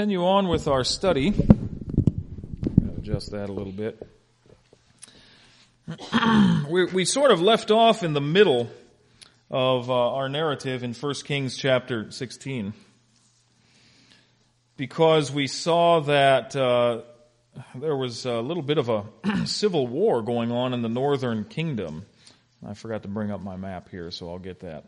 Continue on with our study. Adjust that a little bit. We sort of left off in the middle of our narrative in 1 Kings chapter 16 because we saw that there was a little bit of a civil war going on in the northern kingdom. I forgot to bring up my map here, so I'll get that.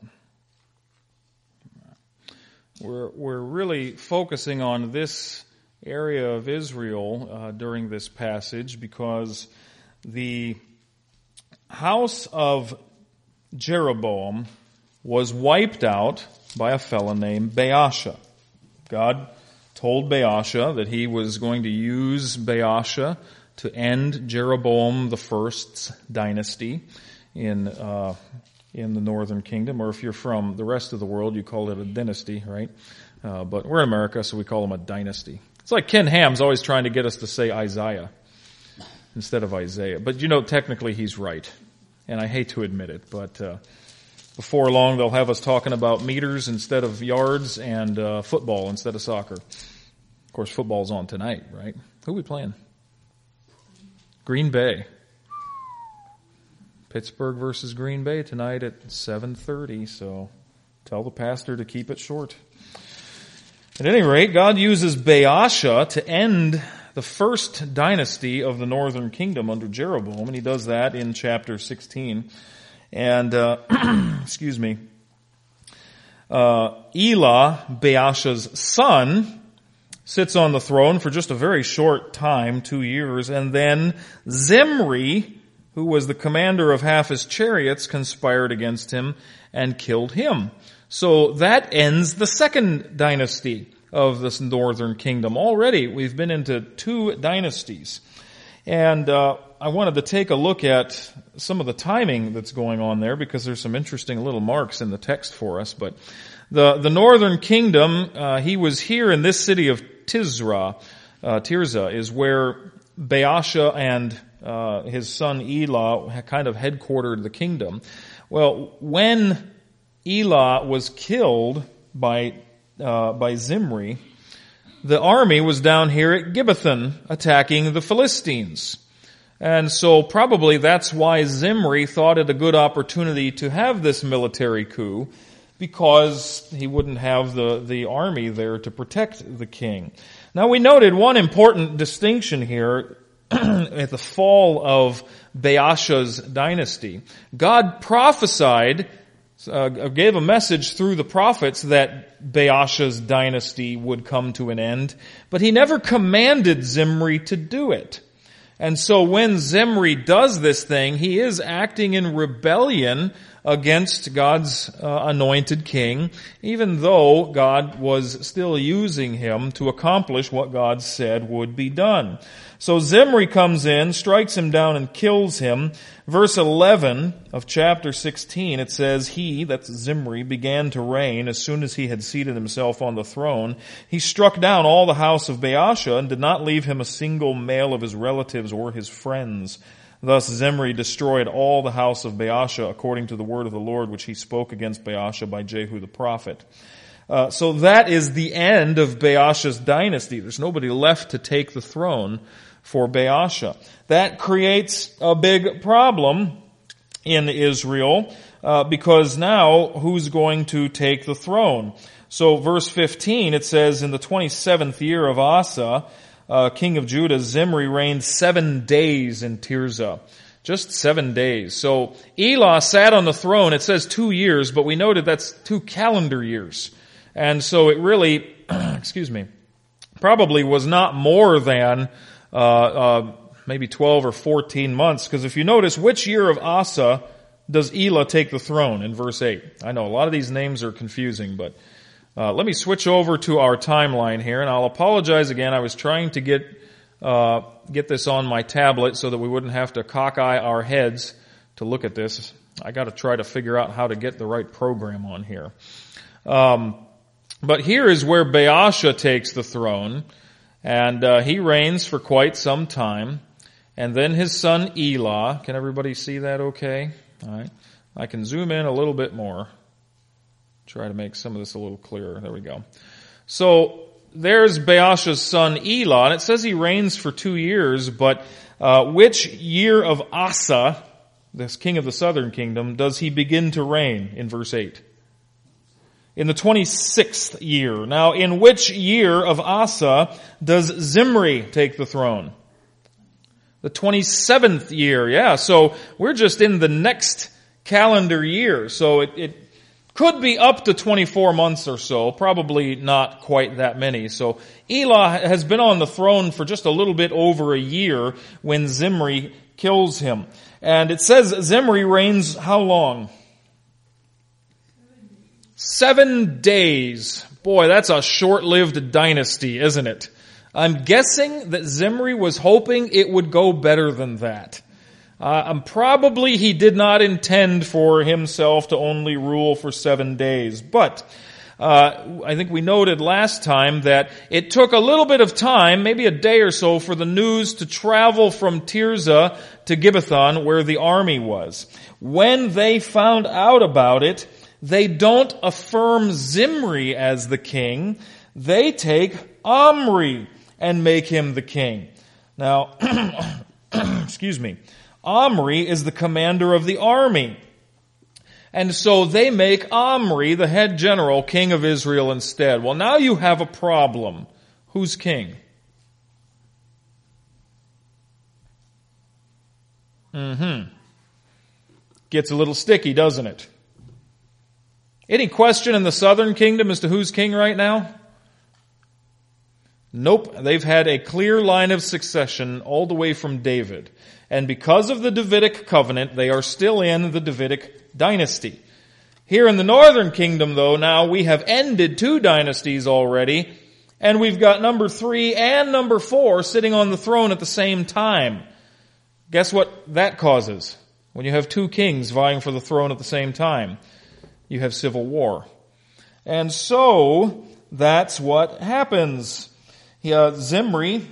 We're really focusing on this area of Israel during this passage because the house of Jeroboam was wiped out by a fellow named Baasha. God told Baasha that he was going to use Baasha to end Jeroboam the First's dynasty in the northern kingdom, or if you're from the rest of the world, you call it a dynasty, right? But we're in America, so we call them a dynasty. It's like Ken Ham's always trying to get us to say Isaiah instead of Isaiah. But you know, technically he's right. And I hate to admit it, but before long they'll have us talking about meters instead of yards and football instead of soccer. Of course, football's on tonight, right? Who are we playing? Green Bay. Pittsburgh versus Green Bay tonight at 7:30, so tell the pastor to keep it short. At any rate, God uses Baasha to end the first dynasty of the northern kingdom under Jeroboam, and he does that in chapter 16. And, Elah, Baasha's son, sits on the throne for just a very short time, 2 years, and then Zimri, who was the commander of half his chariots, conspired against him and killed him. So that ends the second dynasty of this northern kingdom. Already we've been into 2 dynasties. And I wanted to take a look at some of the timing that's going on there because there's some interesting little marks in the text for us. But the northern kingdom, he was here in this city of Tirzah is where Baasha and his son Elah kind of headquartered the kingdom. Well, when Elah was killed by Zimri, the army was down here at Gibbethon attacking the Philistines. And so probably that's why Zimri thought it a good opportunity to have this military coup, because he wouldn't have the army there to protect the king. Now we noted one important distinction here at the fall of Baasha's dynasty. God prophesied, gave a message through the prophets that Baasha's dynasty would come to an end, but he never commanded Zimri to do it. And so when Zimri does this thing, he is acting in rebellion against God's anointed king, even though God was still using him to accomplish what God said would be done. So Zimri comes in, strikes him down, and kills him. Verse 11 of chapter 16, it says, he, that's Zimri, began to reign as soon as he had seated himself on the throne. He struck down all the house of Baasha and did not leave him a single male of his relatives or his friends. Thus Zimri destroyed all the house of Baasha according to the word of the Lord which he spoke against Baasha by Jehu the prophet. So that is the end of Baasha's dynasty. There's nobody left to take the throne for Baasha. That creates a big problem in Israel because now who's going to take the throne? So verse 15, it says, in the 27th year of Asa, king of Judah, Zimri reigned 7 days in Tirzah. Just 7 days. So Elah sat on the throne. It says 2 years, but we noted that's 2 calendar years. And so it really, probably was not more than maybe 12 or 14 months. Because if you notice, which year of Asa does Elah take the throne in verse 8? I know a lot of these names are confusing, but let me switch over to our timeline here, and I'll apologize again. I was trying to get this on my tablet so that we wouldn't have to cockeye our heads to look at this. I got to try to figure out how to get the right program on here. But here is where Baasha takes the throne, and he reigns for quite some time. And then his son Elah, can everybody see that okay? All right. I can zoom in a little bit more. Try to make some of this a little clearer. There we go. So there's Baasha's son Elah, and it says he reigns for 2 years, but which year of Asa, this king of the southern kingdom, does he begin to reign in verse 8? In the 26th year. Now, in which year of Asa does Zimri take the throne? The 27th year, yeah. So we're just in the next calendar year. So it could be up to 24 months or so, probably not quite that many. So Elah has been on the throne for just a little bit over a year when Zimri kills him. And it says Zimri reigns how long? 7 days. Boy, that's a short-lived dynasty, isn't it? I'm guessing that Zimri was hoping it would go better than that. Probably he did not intend for himself to only rule for 7 days. But I think we noted last time that it took a little bit of time, maybe a day or so, for the news to travel from Tirzah to Gibbethon, where the army was. When they found out about it, they don't affirm Zimri as the king. They take Omri and make him the king. Now, excuse me. Omri is the commander of the army. And so they make Omri, the head general, king of Israel instead. Well, now you have a problem. Who's king? Gets a little sticky, doesn't it? Any question in the southern kingdom as to who's king right now? Nope. They've had a clear line of succession all the way from David. And because of the Davidic covenant, they are still in the Davidic dynasty. Here in the northern kingdom, though, now we have ended 2 dynasties already, and we've got number 3 and number 4 sitting on the throne at the same time. Guess what that causes? When you have 2 kings vying for the throne at the same time, you have civil war. And so, that's what happens. Zimri,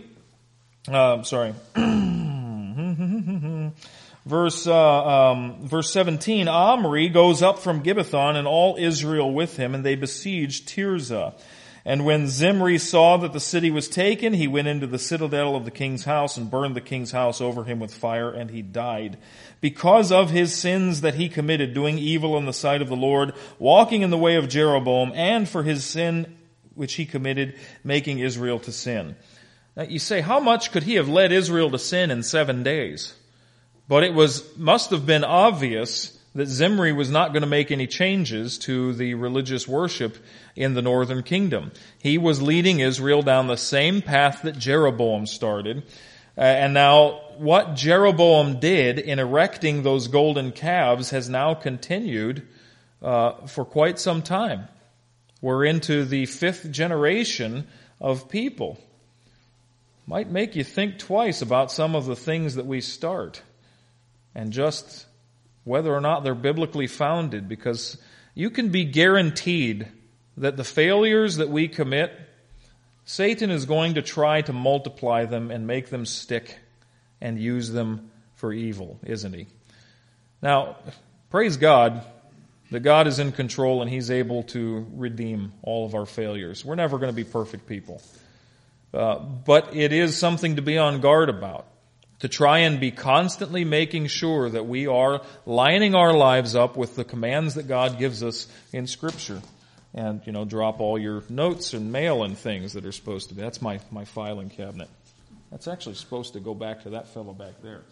Verse 17, Omri goes up from Gibbethon and all Israel with him, and they besieged Tirzah. And when Zimri saw that the city was taken, he went into the citadel of the king's house and burned the king's house over him with fire, and he died. Because of his sins that he committed, doing evil in the sight of the Lord, walking in the way of Jeroboam, and for his sin which he committed, making Israel to sin. Now you say, how much could he have led Israel to sin in 7 days? But it must have been obvious that Zimri was not going to make any changes to the religious worship in the northern kingdom. He was leading Israel down the same path that Jeroboam started. And now what Jeroboam did in erecting those golden calves has now continued for quite some time. We're into the 5th generation of people. Might make you think twice about some of the things that we start and just whether or not they're biblically founded, because you can be guaranteed that the failures that we commit, Satan is going to try to multiply them and make them stick and use them for evil, isn't he? Now, praise God that God is in control and he's able to redeem all of our failures. We're never going to be perfect people. But it is something to be on guard about, to try and be constantly making sure that we are lining our lives up with the commands that God gives us in Scripture. And, drop all your notes and mail and things that are supposed to be. That's my filing cabinet. That's actually supposed to go back to that fellow back there.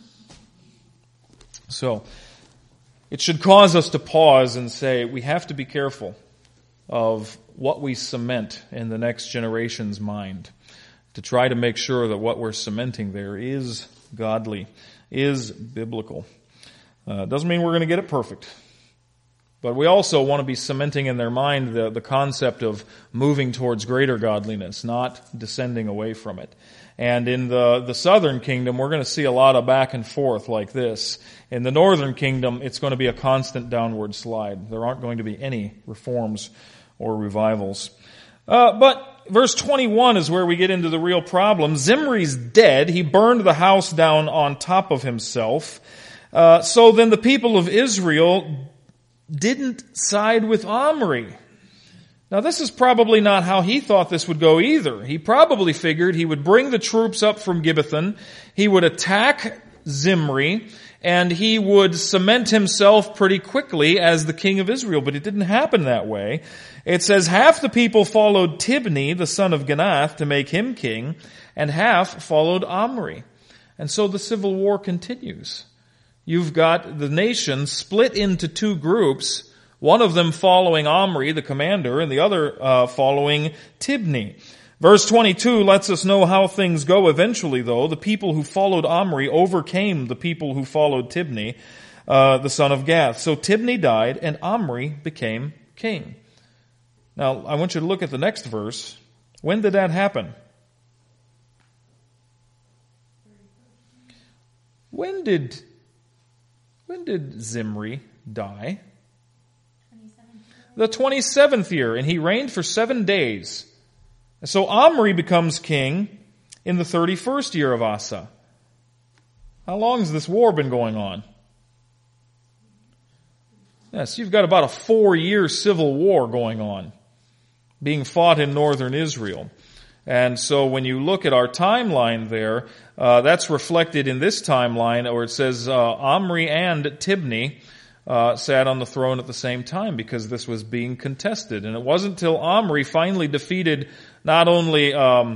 So, it should cause us to pause and say, we have to be careful of what we cement in the next generation's mind, to try to make sure that what we're cementing there is godly, is biblical. Doesn't mean we're going to get it perfect. But we also want to be cementing in their mind the concept of moving towards greater godliness, not descending away from it. And in the southern kingdom, we're going to see a lot of back and forth like this. In the northern kingdom, it's going to be a constant downward slide. There aren't going to be any reforms or revivals. But verse 21 is where we get into the real problem. Zimri's dead. He burned the house down on top of himself. So then the people of Israel didn't side with Omri. Now this is probably not how he thought this would go either. He probably figured he would bring the troops up from Gibbethon, he would attack Zimri, and he would cement himself pretty quickly as the king of Israel. But it didn't happen that way. It says half the people followed Tibni, the son of Ginath, to make him king, and half followed Omri. And so the civil war continues. You've got the nation split into two groups, one of them following Omri, the commander, and the other following Tibni. Verse 22 lets us know how things go eventually, though. The people who followed Omri overcame the people who followed Tibni, the son of Gath. So Tibni died, and Omri became king. Now, I want you to look at the next verse. When did that happen? When did Zimri die? The 27th year, and he reigned for 7 days. So Omri becomes king in the 31st year of Asa. How long has this war been going on? Yes, you've got about a 4-year civil war going on, being fought in northern Israel. And so when you look at our timeline there, that's reflected in this timeline where it says Omri and Tibni sat on the throne at the same time, because this was being contested. And it wasn't until Omri finally defeated not only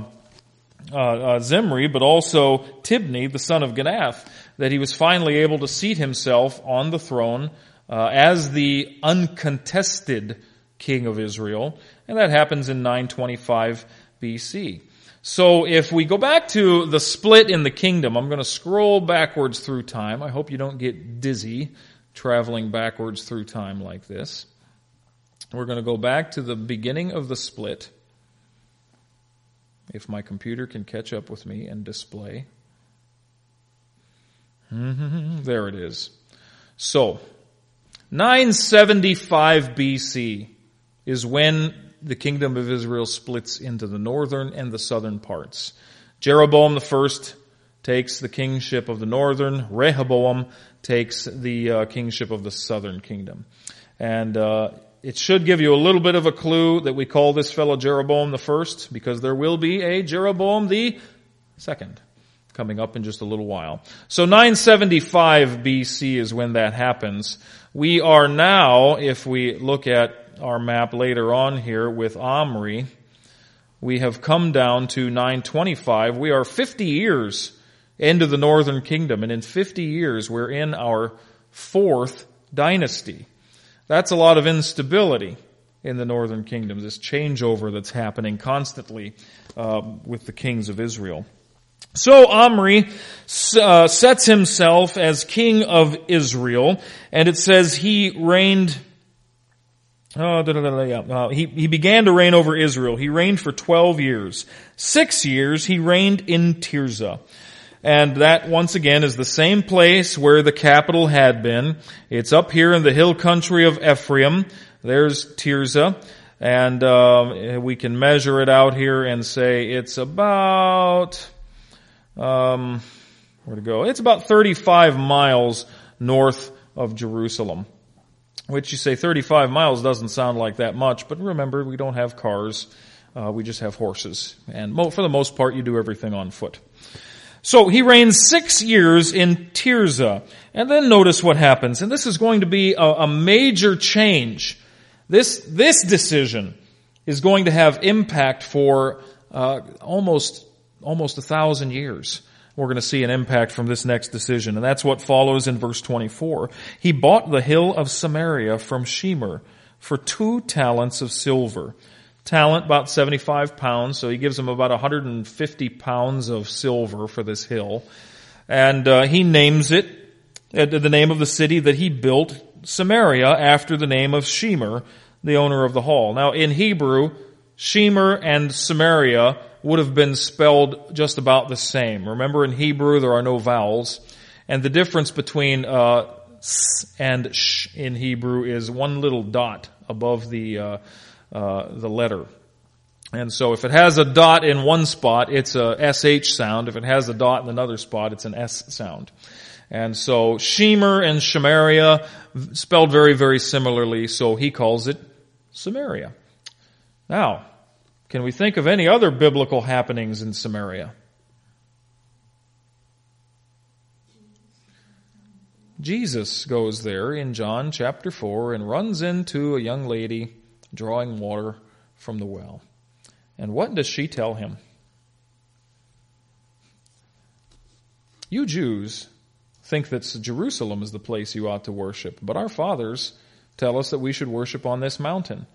Zimri, but also Tibni, the son of Ginath, that he was finally able to seat himself on the throne as the uncontested king of Israel. And that happens in 925 BC. So if we go back to the split in the kingdom, I'm going to scroll backwards through time. I hope you don't get dizzy traveling backwards through time like this. We're going to go back to the beginning of the split, if my computer can catch up with me and display. There it is. So, 975 BC is when the kingdom of Israel splits into the northern and the southern parts. Jeroboam the first takes the kingship of the northern. Rehoboam takes the kingship of the southern kingdom. And it should give you a little bit of a clue that we call this fellow Jeroboam the first, because there will be a Jeroboam the second coming up in just a little while. So 975 BC is when that happens. We are now, if we look at our map later on here with Omri, we have come down to 925. We are 50 years into the northern kingdom, and in 50 years we're in our 4th dynasty. That's a lot of instability in the northern kingdom, this changeover that's happening constantly with the kings of Israel. So Omri sets himself as king of Israel, and it says he reigned. He began to reign over Israel. He reigned for 12 years. 6 years he reigned in Tirzah. And that, once again, is the same place where the capital had been. It's up here in the hill country of Ephraim. There's Tirzah. And we can measure it out here and say it's about, where to go? It's about 35 miles north of Jerusalem. Which you say 35 miles doesn't sound like that much, but remember, we don't have cars. We just have horses. And for the most part, you do everything on foot. So he reigns 6 years in Tirzah. And then notice what happens. And this is going to be a major change. This decision is going to have impact for almost 1,000 years. We're going to see an impact from this next decision. And that's what follows in verse 24. He bought the hill of Samaria from Shemer for 2 talents of silver. Talent, about 75 pounds, so he gives him about 150 pounds of silver for this hill. And he names it, the name of the city that he built, Samaria, after the name of Shemer, the owner of the hall. Now in Hebrew, Shemer and Samaria would have been spelled just about the same. Remember, in Hebrew there are no vowels, and the difference between s and sh in Hebrew is one little dot above the letter. And so if it has a dot in one spot, it's a SH sound. If it has a dot in another spot, it's an S sound. And so Shemer and Shemaria spelled very, very similarly, so he calls it Samaria. Now, can we think of any other biblical happenings in Samaria? Jesus goes there in John chapter 4 and runs into a young lady drawing water from the well. And what does she tell him? You Jews think that Jerusalem is the place you ought to worship, but our fathers tell us that we should worship on this mountain.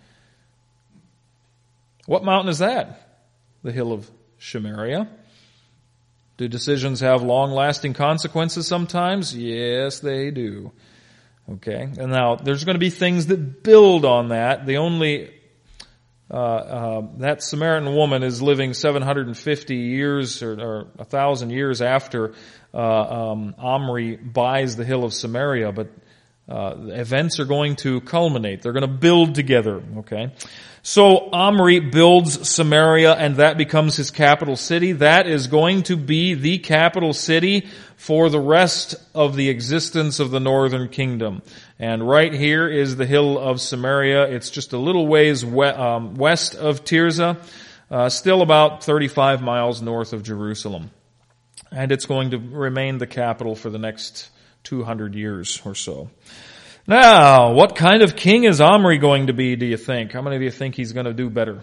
What mountain is that? The hill of Samaria. Do decisions have long-lasting consequences sometimes? Yes, they do. Okay, and now there's going to be things that build on that. That Samaritan woman is living 750 years or 1,000 years after Omri buys the hill of Samaria, but events are going to culminate. They're going to build together, okay? So Omri builds Samaria, and that becomes his capital city. That is going to be the capital city for the rest of the existence of the northern kingdom. And right here is the hill of Samaria. It's just a little ways west of Tirzah, still about 35 miles north of Jerusalem. And it's going to remain the capital for the next 200 years or so. Now, what kind of king is Omri going to be, do you think? How many of you think he's going to do better?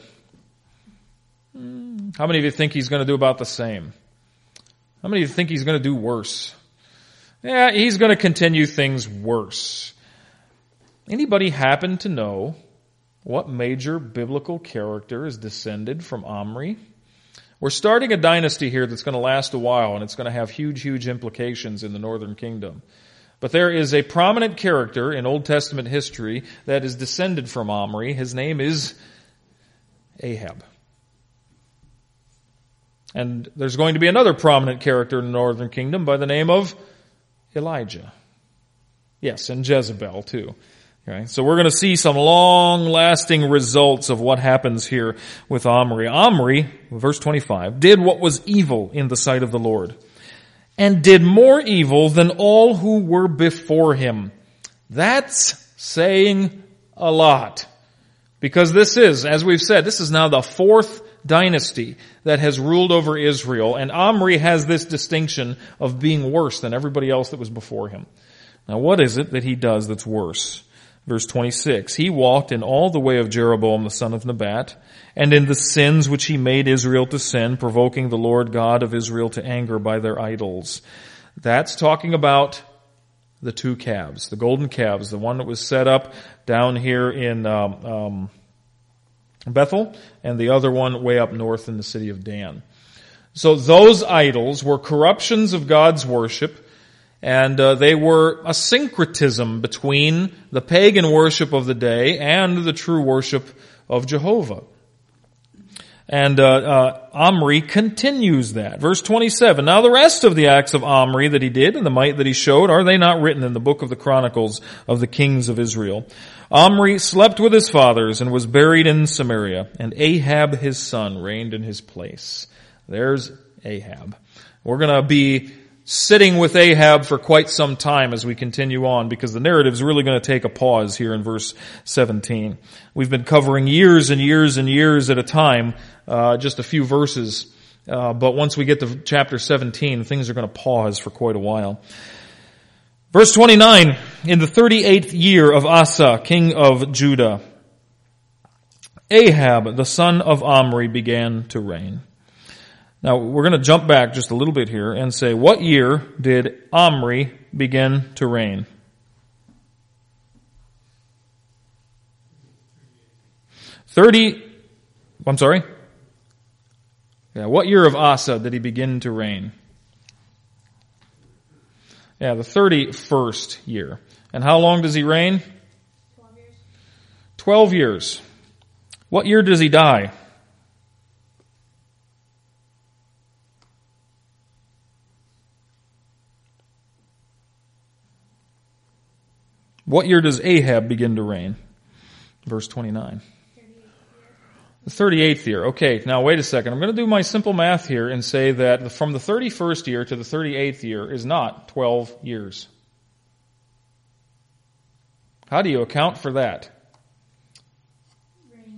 How many of you think he's going to do about the same? How many of you think he's going to do worse? Yeah, he's going to continue things worse. Anybody happen to know what major biblical character is descended from Omri? We're starting a dynasty here that's going to last a while, and it's going to have huge, huge implications in the northern kingdom. But there is a prominent character in Old Testament history that is descended from Omri. His name is Ahab. And there's going to be another prominent character in the northern kingdom by the name of Elijah. Yes, and Jezebel too. Okay, so we're going to see some long-lasting results of what happens here with Omri. Omri, verse 25, did what was evil in the sight of the Lord, and did more evil than all who were before him. That's saying a lot. Because this is, as we've said, this is now the fourth dynasty that has ruled over Israel, and Omri has this distinction of being worse than everybody else that was before him. Now what is it that he does that's worse? Verse 26, he walked in all the way of Jeroboam the son of Nebat, and in the sins which he made Israel to sin, provoking the Lord God of Israel to anger by their idols. That's talking about the two calves, the golden calves, the one that was set up down here in Bethel, and the other one way up north in the city of Dan. So those idols were corruptions of God's worship, and they were a syncretism between the pagan worship of the day and the true worship of Jehovah. And Omri continues that. Verse 27, now the rest of the acts of Omri that he did and the might that he showed, are they not written in the book of the Chronicles of the kings of Israel? Omri slept with his fathers and was buried in Samaria, and Ahab his son reigned in his place. There's Ahab. We're going to be sitting with Ahab for quite some time as we continue on, because the narrative is really going to take a pause here in verse 17. We've been covering years and years and years at a time, just a few verses, but once we get to chapter 17, things are going to pause for quite a while. Verse 29, in the 38th year of Asa, king of Judah, Ahab, the son of Omri, began to reign. Now, we're going to jump back just a little bit here and say, what year did Omri begin to reign? What year of Asa did he begin to reign? Yeah, the 31st year. And how long does he reign? 12 years. 12 years. What year does he die? What year does Ahab begin to reign? Verse 29. The 38th year. Okay, now wait a second. I'm going to do my simple math here and say that from the 31st year to the 38th year is not 12 years. How do you account for that?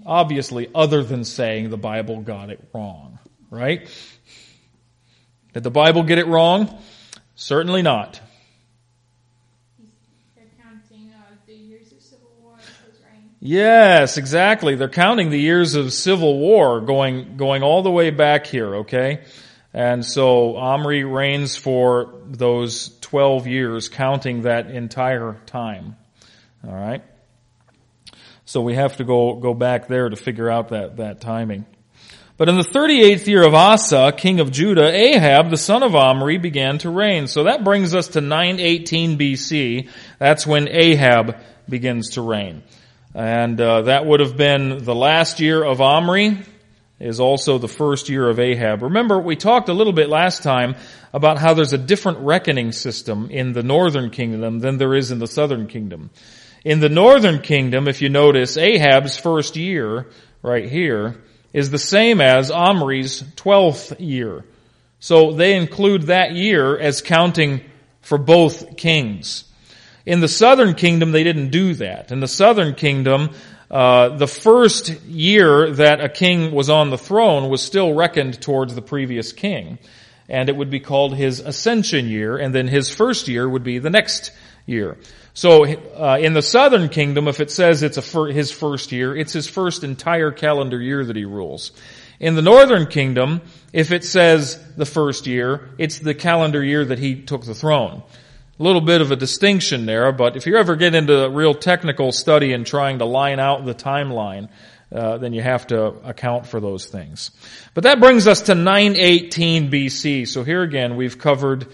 obviously, other than saying the Bible got it wrong, right? Did the Bible get it wrong? Certainly not. They're counting the years of civil war and his reign. Yes, exactly. They're counting the years of civil war going all the way back here, okay? And so Omri reigns for those 12 years, counting that entire time. All right? So we have to go back there to figure out that timing. But in the 38th year of Asa, king of Judah, Ahab, the son of Omri, began to reign. So that brings us to 918 BC. That's when Ahab begins to reign. And that would have been the last year of Omri, is also the first year of Ahab. Remember, we talked a little bit last time about how there's a different reckoning system in the northern kingdom than there is in the southern kingdom. In the northern kingdom, if you notice, Ahab's first year, right here, is the same as Omri's 12th year. So they include that year as counting for both kings. In the southern kingdom, they didn't do that. In the southern kingdom, the first year that a king was on the throne was still reckoned towards the previous king. And it would be called his ascension year, and then his first year would be the next year. So in the southern kingdom, if it says it's his first year, it's his first entire calendar year that he rules. In the northern kingdom, if it says the first year, it's the calendar year that he took the throne. A little bit of a distinction there, but if you ever get into real technical study and trying to line out the timeline, then you have to account for those things. But that brings us to 918 BC. So here again, we've covered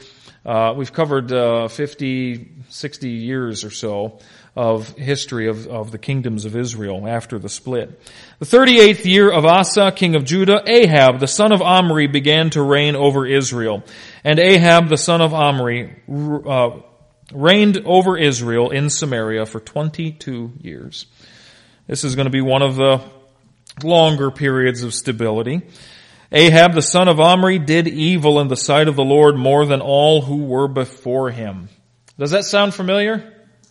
50, 60 years or so of history of the kingdoms of Israel after the split. The 38th year of Asa, king of Judah, Ahab, the son of Omri, began to reign over Israel. And Ahab, the son of Omri, reigned over Israel in Samaria for 22 years. This is going to be one of the longer periods of stability. Ahab, the son of Omri, did evil in the sight of the Lord more than all who were before him. Does that sound familiar?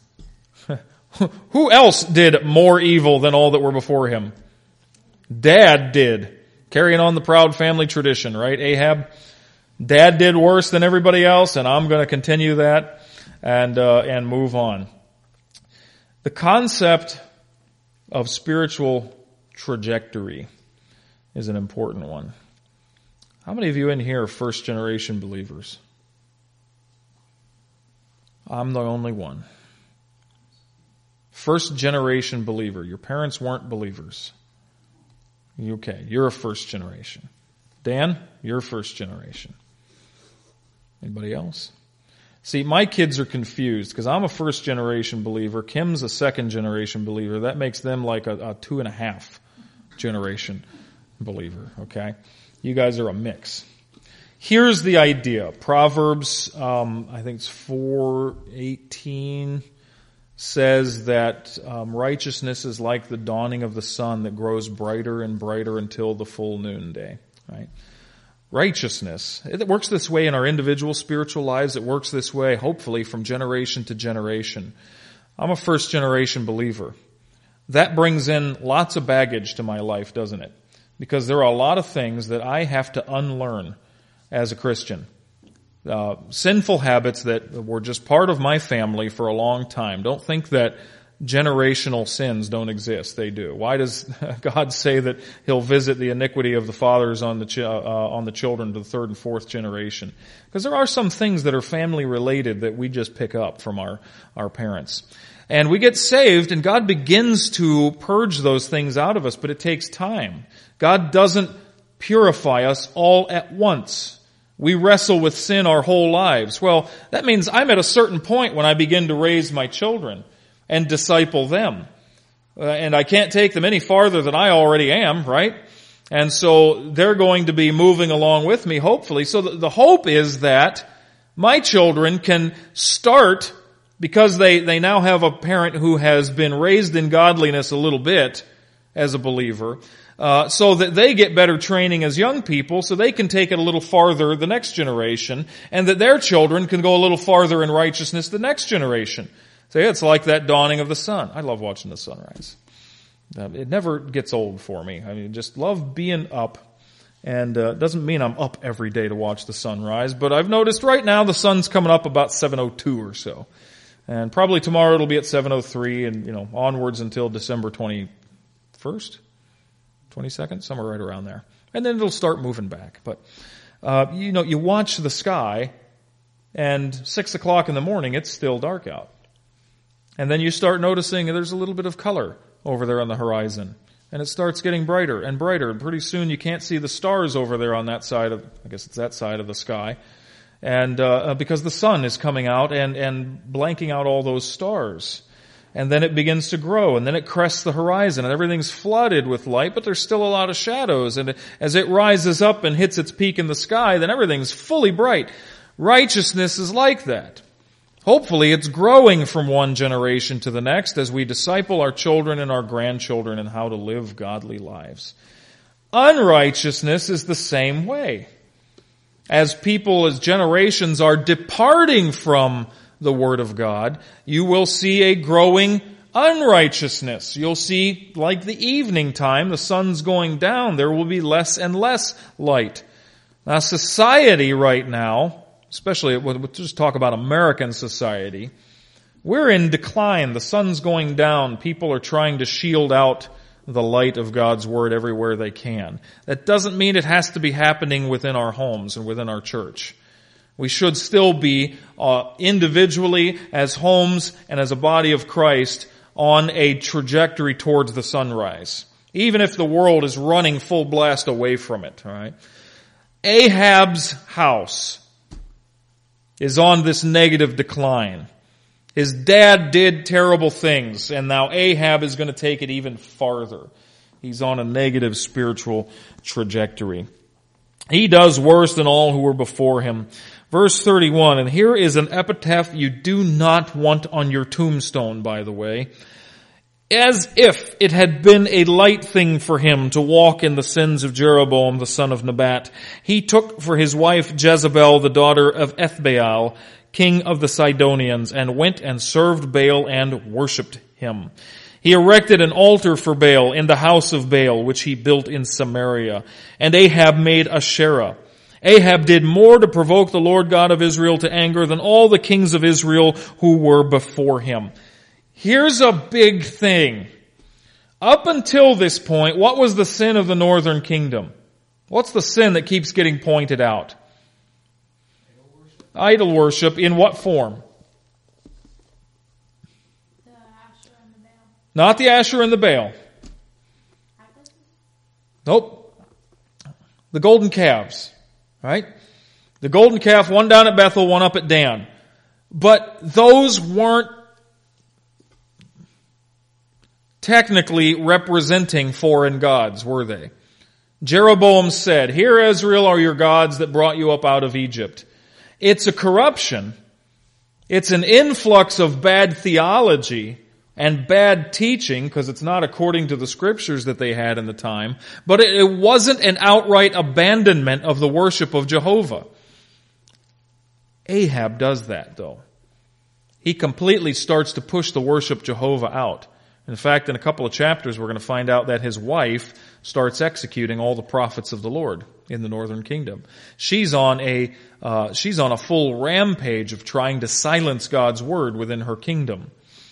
Who else did more evil than all that were before him? Dad did. Carrying on the proud family tradition, right? Ahab. Dad did worse than everybody else, and I'm going to continue that and move on. The concept of spiritual trajectory is an important one. How many of you in here are first generation believers? I'm the only one. First generation believer. Your parents weren't believers. Okay, you're a first generation. Dan, you're first generation. Anybody else? See, my kids are confused because I'm a first generation believer. Kim's a second generation believer. That makes them like a 2.5 generation believer, okay? You guys are a mix. Here's the idea. Proverbs, I think it's 4:18 says that righteousness is like the dawning of the sun that grows brighter and brighter until the full noonday, right? Righteousness. It works this way in our individual spiritual lives. It works this way, hopefully, from generation to generation. I'm a first generation believer. That brings in lots of baggage to my life, doesn't it? Because there are a lot of things that I have to unlearn as a Christian. Sinful habits that were just part of my family for a long time. Don't think that generational sins don't exist. They do. Why does God say that He'll visit the iniquity of the fathers on the children to the third and fourth generation? Because there are some things that are family related that we just pick up from our parents. And we get saved and God begins to purge those things out of us, but it takes time. God doesn't purify us all at once. We wrestle with sin our whole lives. Well, that means I'm at a certain point when I begin to raise my children and disciple them. And I can't take them any farther than I already am, right? And so they're going to be moving along with me, hopefully. So the hope is that my children can start, because they now have a parent who has been raised in godliness a little bit as a believer, so that they get better training as young people so they can take it a little farther the next generation, and that their children can go a little farther in righteousness the next generation. So it's like that dawning of the sun. I love watching the sunrise. It never gets old for me. I mean, just love being up. And it doesn't mean I'm up every day to watch the sun rise, but I've noticed right now the sun's coming up about 7:02 or so. And probably tomorrow it'll be at 7:03 and, onwards until December 21st, 22nd, somewhere right around there. And then it'll start moving back. But, you watch the sky and 6 o'clock in the morning, it's still dark out. And then you start noticing there's a little bit of color over there on the horizon. And it starts getting brighter and brighter. And pretty soon you can't see the stars over there on that side of, I guess it's that side of the sky. And, because the sun is coming out and blanking out all those stars. And then it begins to grow, and then it crests the horizon, and everything's flooded with light, but there's still a lot of shadows. And as it rises up and hits its peak in the sky, then everything's fully bright. Righteousness is like that. Hopefully it's growing from one generation to the next as we disciple our children and our grandchildren in how to live godly lives. Unrighteousness is the same way. As generations are departing from the Word of God, you will see a growing unrighteousness. You'll see, like the evening time, the sun's going down, there will be less and less light. Now, society right now, especially, we'll just talk about American society, we're in decline. The sun's going down. People are trying to shield out the light of God's Word everywhere they can. That doesn't mean it has to be happening within our homes and within our church. We should still be individually, as homes and as a body of Christ, on a trajectory towards the sunrise, even if the world is running full blast away from it. All right. Ahab's house is on this negative decline. His dad did terrible things, and now Ahab is going to take it even farther. He's on a negative spiritual trajectory. He does worse than all who were before him. Verse 31, and here is an epitaph you do not want on your tombstone, by the way. As if it had been a light thing for him to walk in the sins of Jeroboam, the son of Nebat, he took for his wife Jezebel, the daughter of Ethbaal, king of the Sidonians, and went and served Baal and worshipped him. He erected an altar for Baal in the house of Baal, which he built in Samaria. And Ahab made Asherah. Ahab did more to provoke the Lord God of Israel to anger than all the kings of Israel who were before him. Here's a big thing. Up until this point, what was the sin of the northern kingdom? What's the sin that keeps getting pointed out? Idol worship. In what form? The Asherah and the Baal. Not the Asherah and the Baal. Nope. The golden calves. Right? The golden calf, one down at Bethel, one up at Dan. But those weren't technically representing foreign gods, were they? Jeroboam said, "Here, Israel, are your gods that brought you up out of Egypt." It's a corruption. It's an influx of bad theology and bad teaching, because it's not according to the scriptures that they had in the time. But it wasn't an outright abandonment of the worship of Jehovah. Ahab does that, though. He completely starts to push the worship Jehovah out. In fact, in a couple of chapters, we're going to find out that his wife starts executing all the prophets of the Lord in the northern kingdom. She's on a full rampage of trying to silence God's word within her kingdom.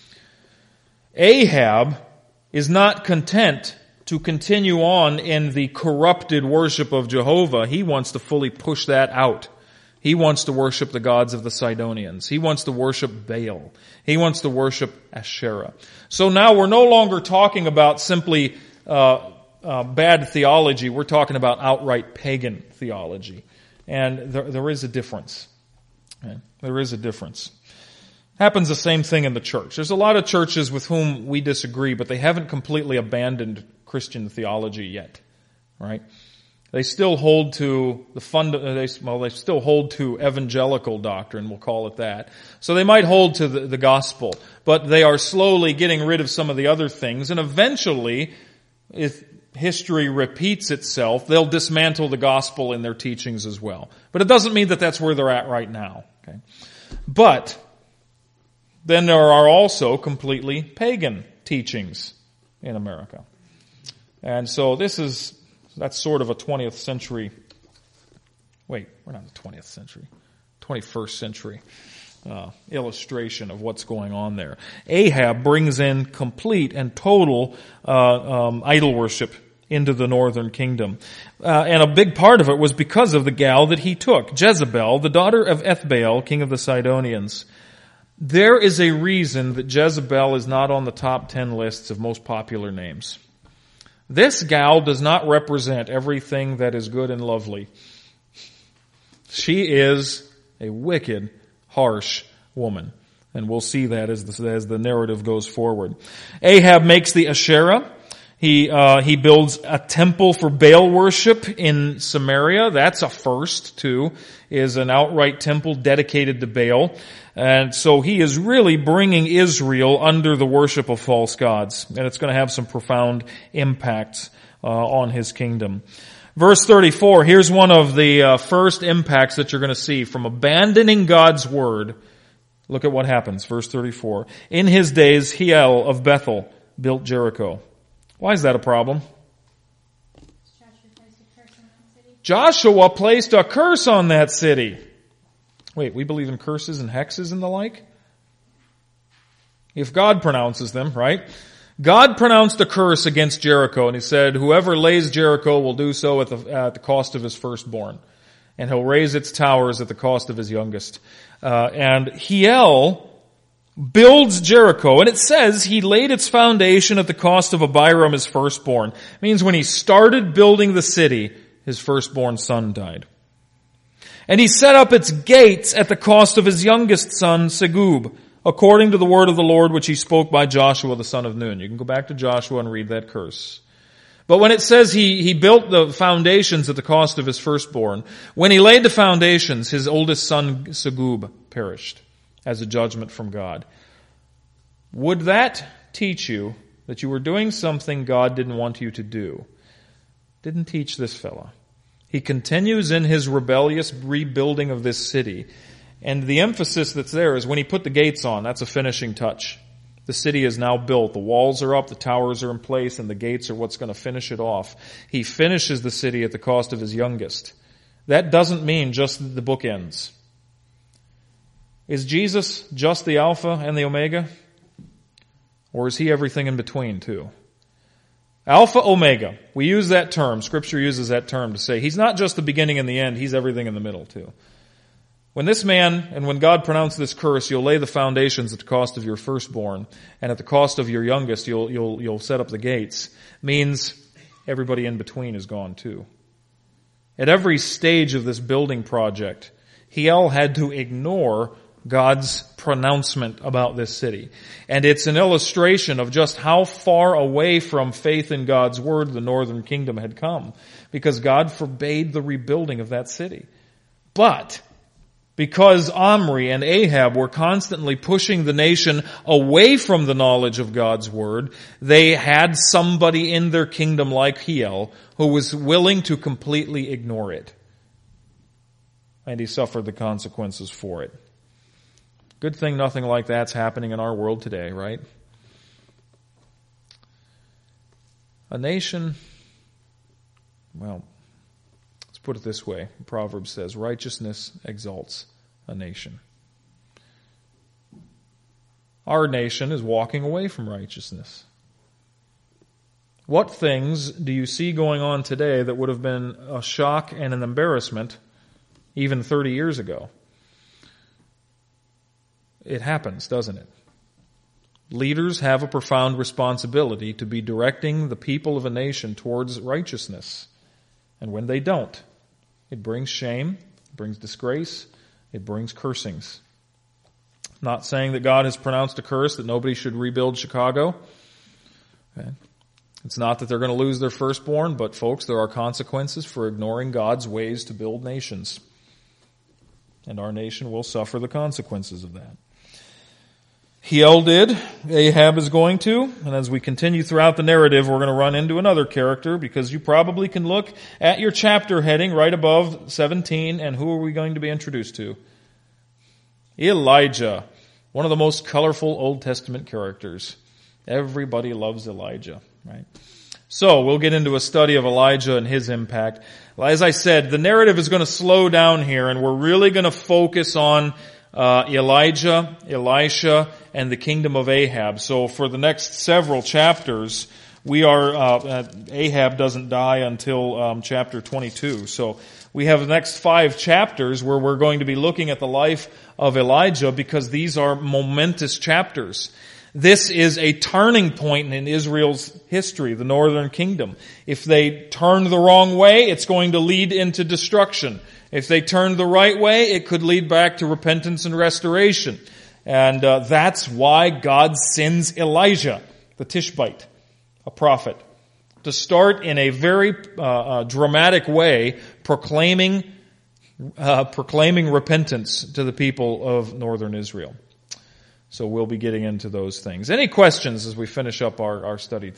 Ahab is not content to continue on in the corrupted worship of Jehovah. He wants to fully push that out. He wants to worship the gods of the Sidonians. He wants to worship Baal. He wants to worship Asherah. So now we're no longer talking about simply bad theology. We're talking about outright pagan theology. And there is a difference. Okay? There is a difference. Happens the same thing in the church. There's a lot of churches with whom we disagree, but they haven't completely abandoned Christian theology yet. Right? They still hold to they still hold to evangelical doctrine, we'll call it that. So they might hold to the gospel, but they are slowly getting rid of some of the other things, and eventually, if history repeats itself, they'll dismantle the gospel in their teachings as well. But it doesn't mean that that's where they're at right now. Okay? But then there are also completely pagan teachings in America. And so that's sort of a 20th century, wait, we're not in the 20th century, 21st century illustration of what's going on there. Ahab brings in complete and total idol worship into the northern kingdom. And a big part of it was because of the gal that he took, Jezebel, the daughter of Ethbaal, king of the Sidonians. There is a reason that Jezebel is not on the top 10 lists of most popular names. This gal does not represent everything that is good and lovely. She is a wicked, harsh woman. And we'll see that as the narrative goes forward. Ahab makes the Asherah. He builds a temple for Baal worship in Samaria. That's a first, too, is an outright temple dedicated to Baal. And so he is really bringing Israel under the worship of false gods. And it's going to have some profound impacts on his kingdom. Verse 34, here's one of the first impacts that you're going to see from abandoning God's word. Look at what happens. Verse 34. In his days, Hiel of Bethel built Jericho. Why is that a problem? Joshua placed a curse on that city. Wait, we believe in curses and hexes and the like? If God pronounces them, right? God pronounced a curse against Jericho, and he said, whoever lays Jericho will do so at the cost of his firstborn. And he'll raise its towers at the cost of his youngest. And Hiel builds Jericho, and it says he laid its foundation at the cost of Abiram, his firstborn. It means when he started building the city, his firstborn son died. And he set up its gates at the cost of his youngest son, Segub, according to the word of the Lord which he spoke by Joshua the son of Nun. You can go back to Joshua and read that curse. But when it says he built the foundations at the cost of his firstborn, when he laid the foundations, his oldest son, Segub, perished as a judgment from God. Would that teach you that you were doing something God didn't want you to do? Didn't teach this fella. He continues in his rebellious rebuilding of this city. And the emphasis that's there is when he put the gates on, that's a finishing touch. The city is now built. The walls are up, the towers are in place, and the gates are what's going to finish it off. He finishes the city at the cost of his youngest. That doesn't mean just that the book ends. Is Jesus just the Alpha and the Omega? Or is he everything in between too? Alpha, Omega. We use that term. Scripture uses that term to say he's not just the beginning and the end, he's everything in the middle too. When this man, and when God pronounced this curse, you'll lay the foundations at the cost of your firstborn, and at the cost of your youngest, you'll set up the gates, means everybody in between is gone too. At every stage of this building project, Hiel had to ignore God's pronouncement about this city. And it's an illustration of just how far away from faith in God's word the northern kingdom had come, because God forbade the rebuilding of that city. But because Omri and Ahab were constantly pushing the nation away from the knowledge of God's word, they had somebody in their kingdom like Hiel who was willing to completely ignore it. And he suffered the consequences for it. Good thing nothing like that's happening in our world today, right? A nation, well, let's put it this way. Proverbs says, righteousness exalts a nation. Our nation is walking away from righteousness. What things do you see going on today that would have been a shock and an embarrassment even 30 years ago? It happens, doesn't it? Leaders have a profound responsibility to be directing the people of a nation towards righteousness. And when they don't, it brings shame, it brings disgrace, it brings cursings. Not saying that God has pronounced a curse that nobody should rebuild Chicago. Okay. It's not that they're going to lose their firstborn, but folks, there are consequences for ignoring God's ways to build nations. And our nation will suffer the consequences of that. Hiel did, Ahab is going to, and as we continue throughout the narrative, we're going to run into another character, because you probably can look at your chapter heading right above 17, and who are we going to be introduced to? Elijah, one of the most colorful Old Testament characters. Everybody loves Elijah, right? So we'll get into a study of Elijah and his impact. As I said, the narrative is going to slow down here, and we're really going to focus on Elijah, Elisha, and the kingdom of Ahab. So for the next several chapters, we are Ahab doesn't die until chapter 22. So we have the next 5 chapters where we're going to be looking at the life of Elijah, because these are momentous chapters. This is a turning point in Israel's history, the northern kingdom. If they turn the wrong way, it's going to lead into destruction. If they turn the right way, it could lead back to repentance and restoration. And that's why God sends Elijah, the Tishbite, a prophet, to start in a very dramatic way proclaiming repentance to the people of northern Israel. So we'll be getting into those things. Any questions as we finish up our study today?